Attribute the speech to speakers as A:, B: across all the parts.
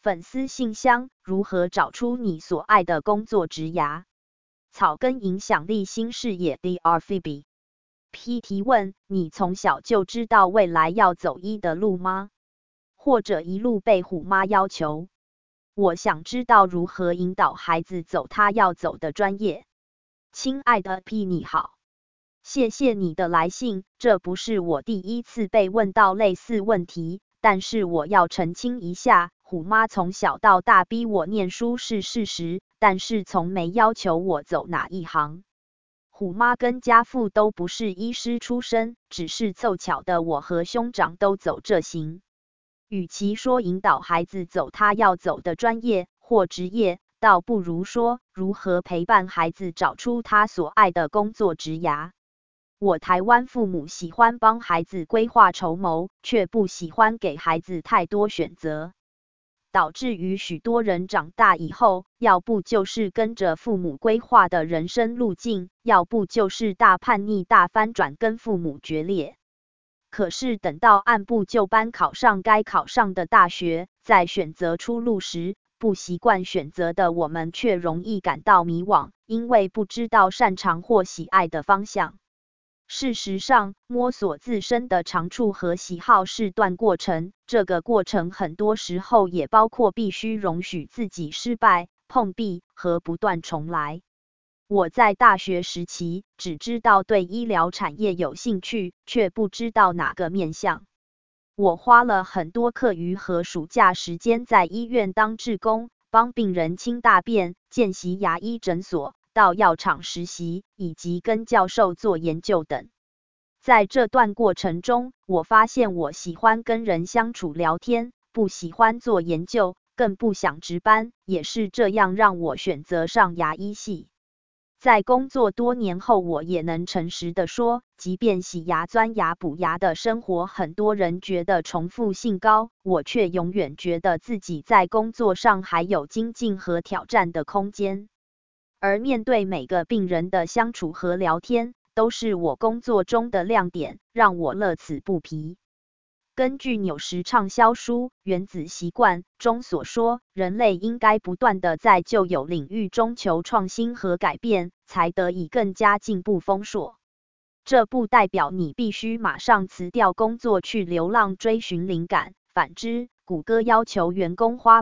A: 粉丝信箱：如何找出你所爱的工作职涯？草根影响力新视野 Dr. Phoebe。P 提问：你从小就知道未来要走医的路吗？或者一路被虎妈要求？我想知道如何引导孩子走他要走的专业。亲爱的 P 你好，谢谢你的来信，这不是我第一次被问到类似问题，但是我要澄清一下，虎妈从小到大逼我念书是事实，但是从没要求我走哪一行。虎妈跟家父都不是医师出身，只是凑巧的我和兄长都走这行。与其说引导孩子走他要走的专业或职业，倒不如说如何陪伴孩子找出他所爱的工作职涯。我台湾父母喜欢帮孩子规划筹谋，却不喜欢给孩子太多选择，导致于许多人长大以后，要不就是跟着父母规划的人生路径，要不就是大叛逆大翻转跟父母决裂。可是等到按部就班考上该考上的大学，在选择出路时，不习惯选择的我们却容易感到迷惘，因为不知道擅长或喜爱的方向。事实上，摸索自身的长处和喜好是段过程，这个过程很多时候也包括必须容许自己失败、碰壁和不断重来。我在大学时期只知道对医疗产业有兴趣，却不知道哪个面向。我花了很多课余和暑假时间在医院当志工，帮病人清大便、见习牙医诊所，到药厂实习，以及跟教授做研究等。在这段过程中，我发现我喜欢跟人相处聊天，不喜欢做研究，更不想值班，也是这样让我选择上牙医系。在工作多年后，我也能诚实地说，即便洗牙、钻牙、补牙的生活很多人觉得重复性高，我却永远觉得自己在工作上还有精进和挑战的空间。而面对每个病人的相处和聊天，都是我工作中的亮点，让我乐此不疲。根据纽时畅销书《原子习惯》中所说，人类应该不断地在旧有领域中求创新和改变，才得以更加进步丰硕。这不代表你必须马上辞掉工作去流浪追寻灵感，反之，谷歌要求员工花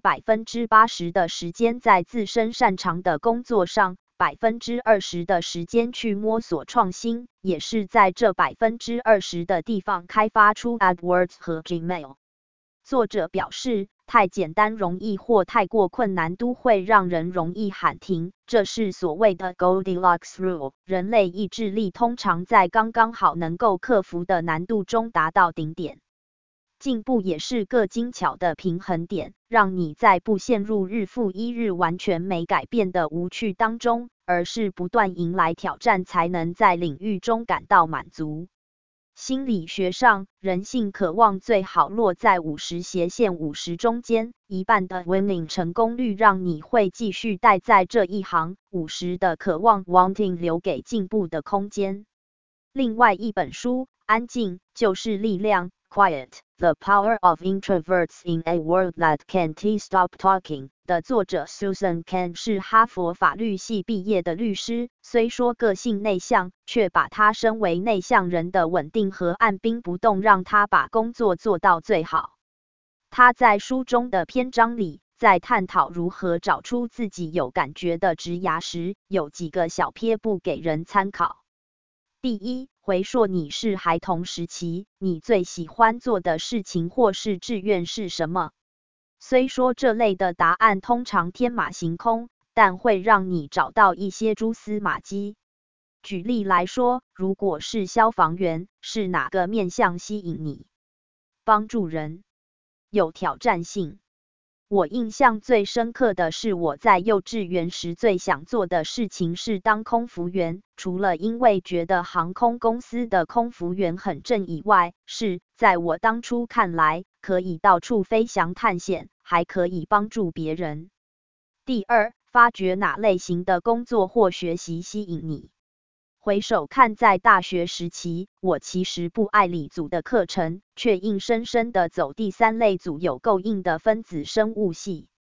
A: 80% 的时间在自身擅长的工作上，20% 的时间去摸索创新，也是在这 20% 的地方开发出 AdWords 和 Gmail。作者表示，太简单容易或太过困难都会让人容易喊停，这是所谓的 Goldilocks Rule。人类意志力通常在刚刚好能够克服的难度中达到顶点。进步也是个精巧的平衡点，让你在不陷入日复一日完全没改变的无趣当中，而是不断迎来挑战，才能在领域中感到满足。心理学上，人性渴望最好落在50/50中间，一半的 winning 成功率让你会继续待在这一行，50%的渴望 wanting 留给进步的空间。另外一本书《安静就是力量》Quiet, The Power of Introverts in a World That Can't Stop Talking 的作者 Susan Cain 是哈佛法律系毕业的律师，虽说个性内向，却把他身为内向人的稳定和按兵不动让他把工作做到最好。他在书中的篇章里，在探讨如何找出自己有感觉的职涯时，有几个小撇步给人参考。第一，回溯你是孩童时期，你最喜欢做的事情或是志愿是什么？虽说这类的答案通常天马行空，但会让你找到一些蛛丝马迹。举例来说，如果是消防员，是哪个面向吸引你？帮助人，有挑战性。我印象最深刻的是我在幼稚园时最想做的事情是当空服员，除了因为觉得航空公司的空服员很正以外，是在我当初看来，可以到处飞翔探险，还可以帮助别人。第二，发掘哪类型的工作或学习吸引你。回首看在大学时期，我其实不爱理组的课程，却硬生生的走第三类组有够硬的分子生物系。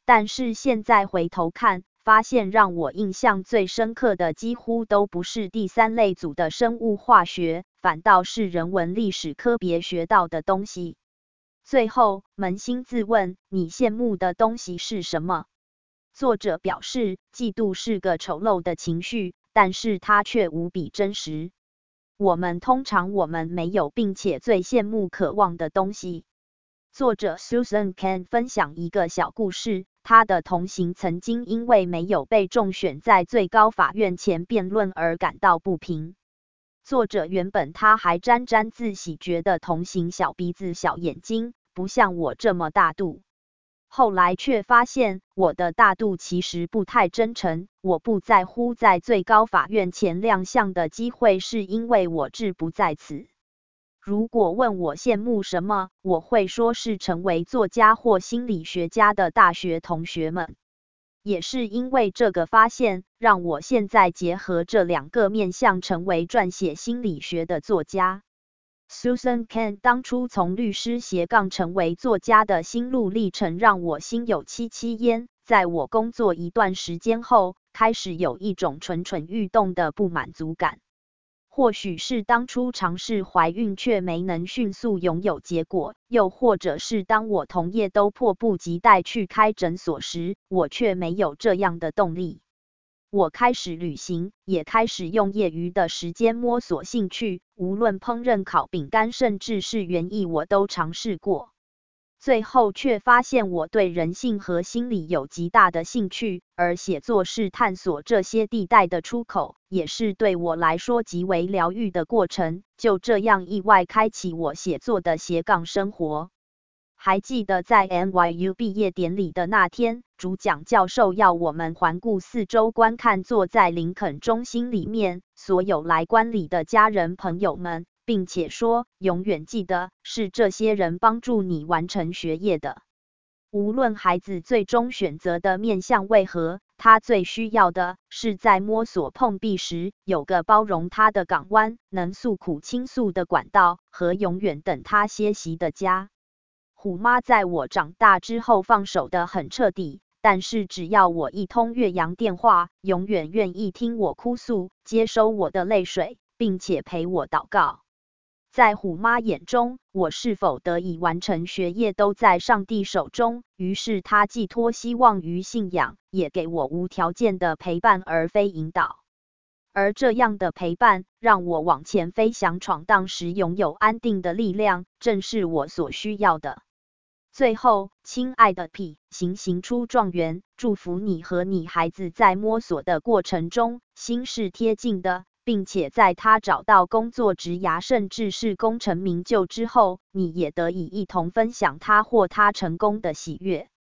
A: 但是现在回头看，发现让我印象最深刻的几乎都不是第三类组的生物化学，反倒是人文历史科别学到的东西。最后，扪心自问，你羡慕的东西是什么？作者表示，嫉妒是个丑陋的情绪，但是它却无比真实。我们没有并且最羡慕渴望的东西。作者 Susan Cain 分享一个小故事，他的同行曾经因为没有被中选在最高法院前辩论而感到不平。作者原本他还沾沾自喜，觉得同行小鼻子小眼睛，不像我这么大度。后来却发现，我的大度其实不太真诚，我不在乎在最高法院前亮相的机会，是因为我志不在此。如果问我羡慕什么，我会说是成为作家或心理学家的大学同学们。也是因为这个发现，让我现在结合这两个面向，成为撰写心理学的作家。Susan Cain 当初从律师斜杠成为作家的心路历程，让我心有戚戚焉。在我工作一段时间后，开始有一种蠢蠢欲动的不满足感。或许是当初尝试怀孕却没能迅速拥有结果，又或者是当我同业都迫不及待去开诊所时，我却没有这样的动力。我开始旅行，也开始用业余的时间摸索兴趣，无论烹饪、烤饼干，甚至是园艺，我都尝试过。最后却发现我对人性和心理有极大的兴趣，而写作是探索这些地带的出口，也是对我来说极为疗愈的过程。就这样意外开启我写作的斜杠生活。还记得在 NYU 毕业典礼的那天，主讲教授要我们环顾四周，观看坐在林肯中心里面所有来观礼的家人朋友们，并且说，永远记得，是这些人帮助你完成学业的。无论孩子最终选择的面向为何，他最需要的是在摸索碰壁时，有个包容他的港湾，能诉苦倾诉的管道，和永远等他歇息的家。虎妈在我长大之后放手的很彻底，但是只要我一通越洋电话，永远愿意听我哭诉，接收我的泪水，并且陪我祷告。在虎妈眼中，我是否得以完成学业都在上帝手中，于是她寄托希望于信仰，也给我无条件的陪伴而非引导。而这样的陪伴，让我往前飞翔闯荡时拥有安定的力量，正是我所需要的。最后，亲爱的 P， 行出状元，祝福你和你孩子在摸索的过程中，心是贴近的，并且在他找到功作职涯，甚至是功成名就之后，你也得以一同分享他或他成功的喜悦。